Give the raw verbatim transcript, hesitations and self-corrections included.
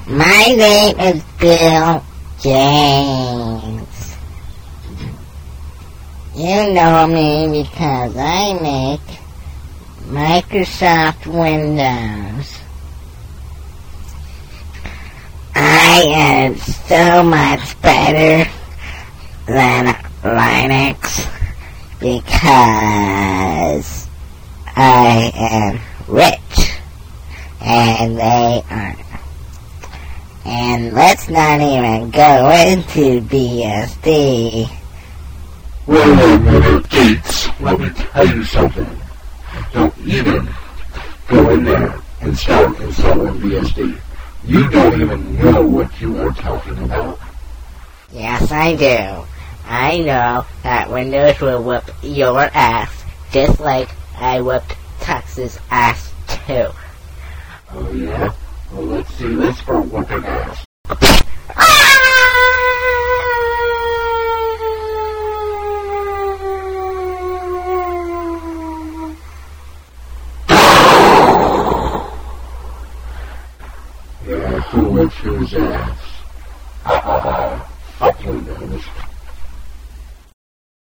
My name is Bill James. You know me because I make Microsoft Windows. I am so much better than Linux because I am rich and they aren't. And let's not even go into B S D. Wait a minute, Gates. Let me tell you something. Don't even go in there and start installing B S D. You don't even know what you are talking about. Yes, I do. I know that Windows will whoop your ass, just like I whooped Tux's ass too. Oh yeah? Well, let's see this for whooping ass. Yeah, who whips whose ass? Ha ha ha. Fuck Windows.